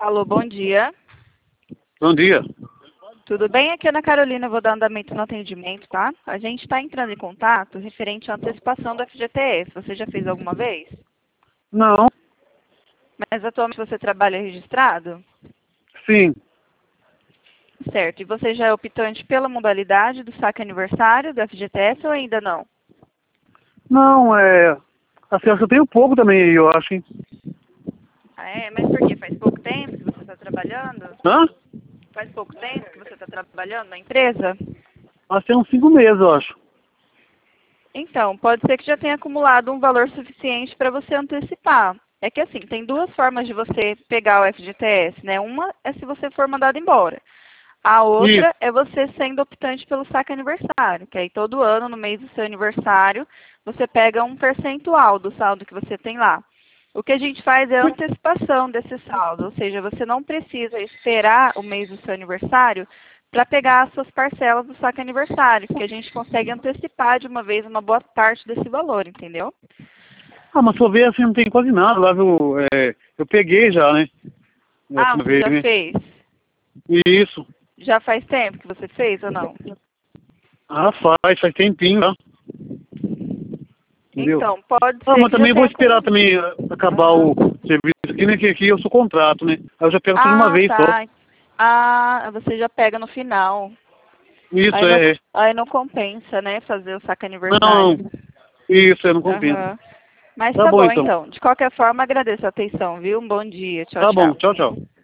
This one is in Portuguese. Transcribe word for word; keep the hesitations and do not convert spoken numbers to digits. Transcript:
Alô, bom dia. Bom dia. Tudo bem? Aqui é Ana Carolina, eu vou dar andamento no atendimento, tá? A gente está entrando em contato referente à antecipação do F G T S. Você já fez alguma vez? Não, Mas atualmente você trabalha registrado? sim. Certo. E você já é optante pela modalidade do saque aniversário do F G T S ou ainda não? Não, é... Assim, acho que eu tenho pouco também aí, eu acho, hein? Ah, é? Mas por quê? Faz pouco tempo que você está trabalhando? Hã? Faz pouco tempo que você está trabalhando na empresa? Acho que tem uns cinco meses, eu acho. Então, pode ser que já tenha acumulado um valor suficiente para você antecipar. É que assim, tem duas formas de você pegar o F G T S, né? Uma é se você for mandado embora. A Isso. outra é você sendo optante pelo saque aniversário, que aí todo ano, no mês do seu aniversário, você pega um percentual do saldo que você tem lá. O que a gente faz é a antecipação desse saldo, ou seja, você não precisa esperar o mês do seu aniversário para pegar as suas parcelas do saque aniversário, porque a gente consegue antecipar de uma vez uma boa parte desse valor, entendeu? Ah, mas se eu ver assim, não tem quase nada lá, viu? É, eu peguei já, né? Da Ah, última você vez, já né? fez? Isso. Já faz tempo que você fez ou não? Ah, faz, faz tempinho, tá? Entendeu? Então, pode Ah, ser mas que já também vou tenha esperar como... também ah, acabar Aham. o serviço aqui, né? Que aqui eu sou contrato, né? Aí eu já pego tudo de uma Ah, vez só. tá. Ah, você já pega no final. Isso, Aí não, é. é. aí não compensa, né, fazer o saque Não, aniversário. isso, é, não compensa. Aham. Mas Tá tá bom, bom, então. então. De qualquer forma, agradeço a atenção, viu? Um bom dia. Tchau, Tá bom, tchau. tchau, tchau.